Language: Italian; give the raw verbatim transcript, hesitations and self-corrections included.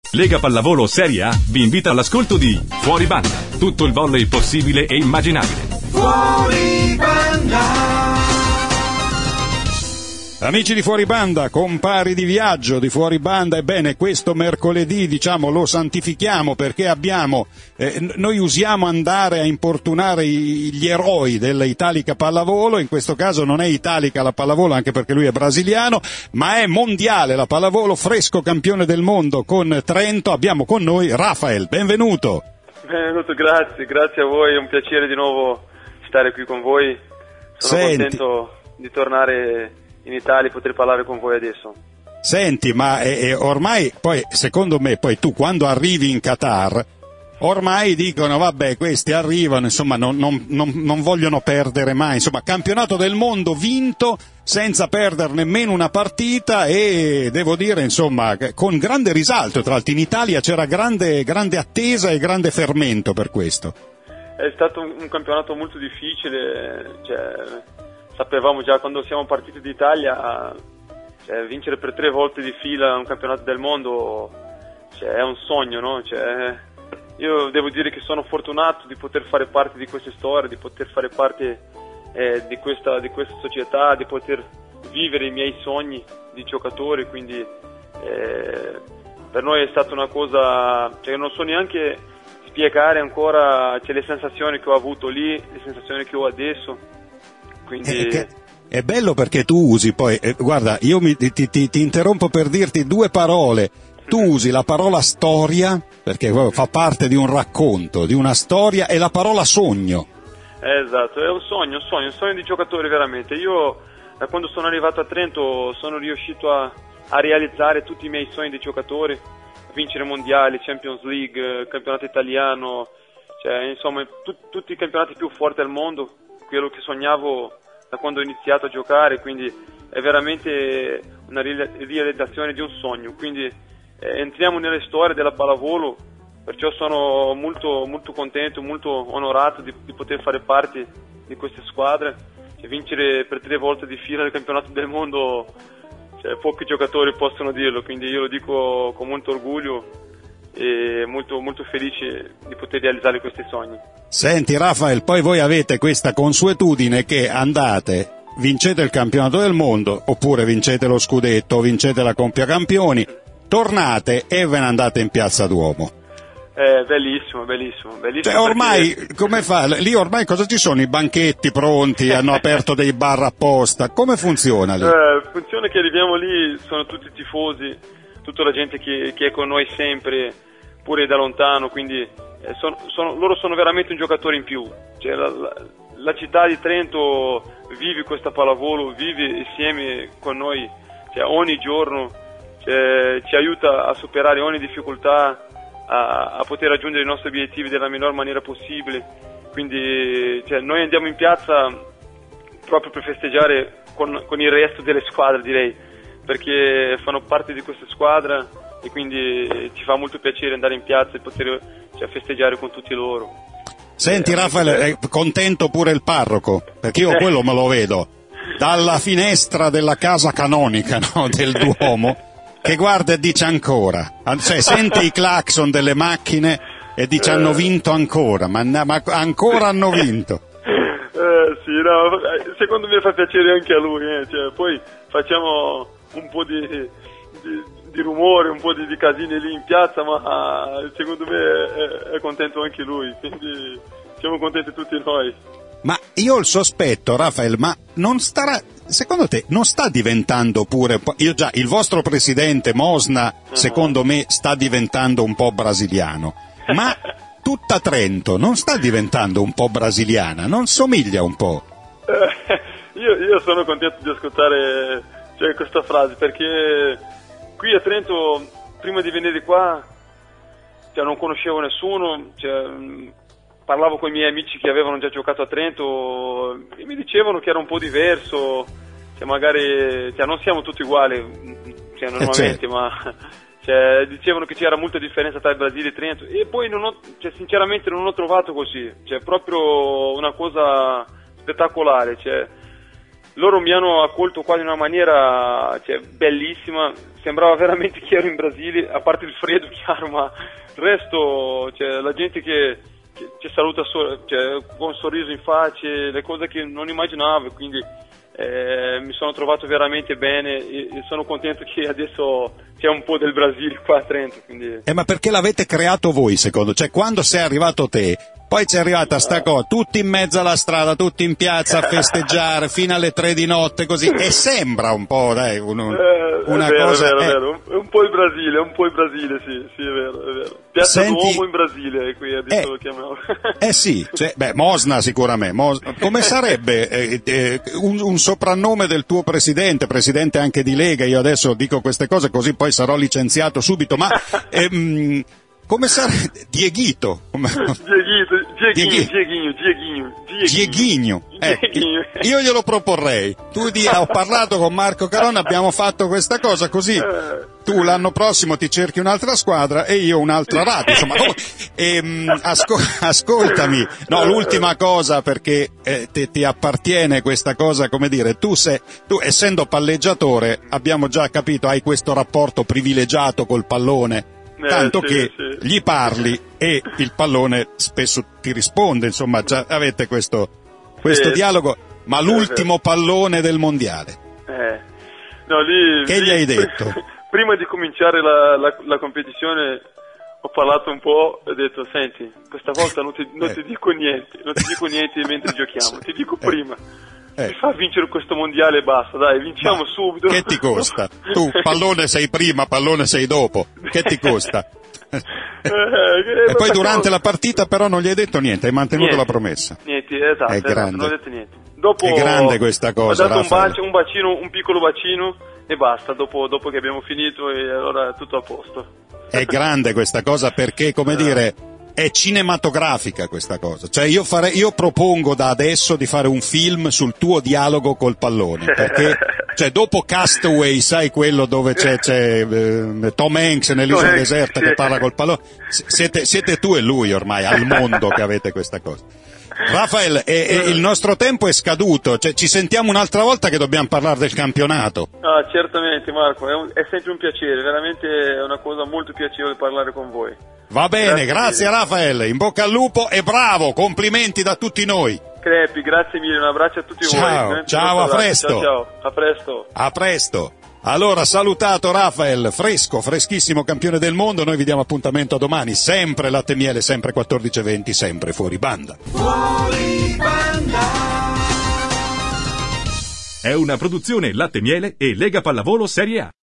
Lega Pallavolo Serie A vi invita all'ascolto di Fuori Banda, tutto il volley possibile e immaginabile. Fuori Banda. Amici di Fuori Banda, compari di viaggio di Fuori Banda, ebbene questo mercoledì diciamo lo santifichiamo perché abbiamo, eh, noi usiamo andare a importunare i, gli eroi dell'Italica Pallavolo, in questo caso non è Italica la pallavolo anche perché lui è brasiliano, ma è mondiale la pallavolo, fresco campione del mondo con Trento, abbiamo con noi Rafael, benvenuto. Benvenuto, grazie, grazie a voi, è un piacere di nuovo stare qui con voi, sono Senti. contento di tornare in Italia e poter parlare con voi adesso. Senti, ma eh, eh, ormai, poi secondo me, poi tu quando arrivi in Qatar, ormai dicono, vabbè, questi arrivano, insomma, non, non, non, non vogliono perdere mai, insomma, campionato del mondo vinto senza perdere nemmeno una partita e devo dire, insomma, con grande risalto, tra l'altro in Italia c'era grande, grande attesa e grande fermento per questo. È stato un, un campionato molto difficile, cioè, sapevamo già quando siamo partiti d'Italia, cioè, vincere per tre volte di fila un campionato del mondo, cioè, è un sogno, no? Cioè, io devo dire che sono fortunato di poter fare parte di questa storia, di poter fare parte eh, di, questa, di questa società, di poter vivere i miei sogni di giocatore, quindi eh, per noi è stata una cosa, cioè, non so neanche spiegare ancora, cioè, le sensazioni che ho avuto lì, le sensazioni che ho adesso. Quindi... È, è bello perché tu usi poi, eh, guarda, io mi, ti, ti, ti interrompo per dirti due parole. Tu usi la parola storia, perché fa parte di un racconto, di una storia, e la parola sogno. Esatto, è un sogno, un sogno, un sogno di giocatore veramente. Io da quando sono arrivato a Trento sono riuscito a, a realizzare tutti i miei sogni di giocatore, a vincere mondiali, Champions League, campionato italiano, cioè, insomma tu, tutti i campionati più forti al mondo, quello che sognavo da quando ho iniziato a giocare, quindi è veramente una realizzazione di un sogno, quindi eh, entriamo nelle storie della pallavolo, perciò sono molto, molto contento, molto onorato di, di poter fare parte di queste squadre e vincere per tre volte di fila il campionato del mondo, cioè, pochi giocatori possono dirlo, quindi io lo dico con molto orgoglio e molto, molto felice di poter realizzare questi sogni. Senti Rafael, poi voi avete questa consuetudine che andate, vincete il campionato del mondo, oppure vincete lo scudetto, o vincete la Compia Campioni, tornate e ve ne andate in Piazza Duomo. È bellissimo, bellissimo, bellissimo. Cioè, ormai, perché... come fa? Lì ormai cosa ci sono? I banchetti pronti, hanno aperto dei bar apposta, come funziona lì? Eh, funziona che arriviamo lì, sono tutti tifosi, tutta la gente che, che è con noi sempre, pure da lontano, quindi eh, sono, sono, loro sono veramente un giocatore in più. Cioè, la, la, la città di Trento vive questa pallavolo, vive insieme con noi, cioè, ogni giorno, cioè, ci aiuta a superare ogni difficoltà, a, a poter raggiungere i nostri obiettivi della miglior maniera possibile. Quindi, cioè, noi andiamo in piazza proprio per festeggiare con, con il resto delle squadre, direi, perché fanno parte di questa squadra e quindi ci fa molto piacere andare in piazza e poter, cioè, festeggiare con tutti loro. Senti eh, Raffaele, è contento pure il parroco, perché io quello me lo vedo dalla finestra della casa canonica, no, del Duomo, che guarda e dice ancora, cioè sente i clacson delle macchine e dice hanno vinto ancora, ma, ma ancora hanno vinto. Eh, sì, no, secondo me fa piacere anche a lui, eh. Cioè, poi facciamo un po' di, di, di rumore, un po' di, di casini lì in piazza, ma secondo me è, è contento anche lui, quindi siamo contenti tutti noi. Ma io ho il sospetto, Rafael, ma non starà, secondo te, non sta diventando pure, io già, il vostro presidente Mosna, uh-huh. secondo me, sta diventando un po' brasiliano, ma tutta Trento non sta diventando un po' brasiliana, non somiglia un po'? Eh, io, io sono contento di ascoltare, cioè, questa frase, perché qui a Trento, prima di venire qua, cioè, non conoscevo nessuno, cioè, parlavo con i miei amici che avevano già giocato a Trento e mi dicevano che era un po' diverso, cioè, magari, cioè, non siamo tutti uguali, cioè, normalmente, eh, certo. ma... Cioè, dicevano che c'era molta differenza tra il Brasile e Trento e poi non ho, cioè, sinceramente non ho trovato così, cioè proprio una cosa spettacolare, cioè, loro mi hanno accolto qua in una maniera, cioè, bellissima, sembrava veramente che ero in Brasile, a parte il freddo, chiaro, ma il resto, cioè, la gente che, che ci saluta so, cioè, con un sorriso in faccia, le cose che non immaginavo, quindi eh, mi sono trovato veramente bene e, e sono contento che adesso c'è un po' del Brasile qua a Trento. Quindi... Eh, ma perché l'avete creato voi, secondo? Cioè, quando sei arrivato te, poi c'è arrivata sta cosa, tutti in mezzo alla strada, tutti in piazza a festeggiare fino alle tre di notte, così, e sembra un po', dai, un, eh, una è vero, cosa... È vero, eh. è vero, è un po' il Brasile, è un po' il Brasile, sì, sì, è vero, è vero. Piazza Senti... Duomo in Brasile, qui adesso eh, lo chiamiamo. Eh sì, cioè, beh, Mosna sicuramente. Mos... Come sarebbe eh, eh, un, un soprannome del tuo presidente, presidente anche di Lega? Io adesso dico queste cose così poi sarò licenziato subito, ma... Ehm, come sarebbe? Dieghito. Dieghito, Dieghino, Dieghino, Dieghino, Dieghino. Eh, io glielo proporrei. Tu di, ho parlato con Marco Caronna, abbiamo fatto questa cosa così. Tu l'anno prossimo ti cerchi un'altra squadra e io un'altra radio. Insomma, oh, ehm, asco, ascoltami. No, l'ultima cosa, perché eh, ti, ti appartiene questa cosa, come dire, tu sei, tu essendo palleggiatore, abbiamo già capito, hai questo rapporto privilegiato col pallone. Tanto eh, sì, che sì. gli parli e il pallone spesso ti risponde, insomma, già avete questo, questo sì, dialogo, ma l'ultimo pallone del mondiale. Eh. No, lì, che lì, gli hai detto? Prima di cominciare la, la, la competizione ho parlato un po' e ho detto, senti, questa volta non ti, non eh. ti dico niente, non ti dico niente mentre giochiamo, ti dico eh. prima. Eh. Mi fa vincere questo mondiale e basta, dai, vinciamo Ma subito. Che ti costa? Tu, pallone sei prima, pallone sei dopo. Che ti costa? Eh, e poi durante la partita però non gli hai detto niente, hai mantenuto niente, la promessa. Niente, esatto, È esatto, grande. non ho detto niente. Dopo È grande questa cosa, ho dato un, Raffaele. bacio, un bacino, un piccolo bacino e basta, dopo, dopo che abbiamo finito e allora è tutto a posto. È grande questa cosa perché, come dire, è cinematografica questa cosa. Cioè io, fare, io propongo da adesso di fare un film sul tuo dialogo col pallone, perché cioè, dopo Castaway, sai quello dove c'è, c'è eh, Tom Hanks nell'isola deserta che parla col pallone, siete, siete tu e lui ormai al mondo che avete questa cosa. Rafael, e, e il nostro tempo è scaduto, cioè, ci sentiamo un'altra volta che dobbiamo parlare del campionato. Ah, certamente Marco, è, un, è sempre un piacere, veramente è una cosa molto piacevole parlare con voi. Va bene, grazie, grazie Rafael, in bocca al lupo e bravo, complimenti da tutti noi. Crepi, grazie mille, un abbraccio a tutti ciao, voi. Ciao, a presto. Ciao, ciao, a presto. A presto. Allora, salutato Rafael, fresco, freschissimo campione del mondo, noi vi diamo appuntamento a domani, sempre Latte Miele, sempre quattordici e venti, sempre fuori banda. Fuori banda. È una produzione Latte Miele e Lega Pallavolo Serie A.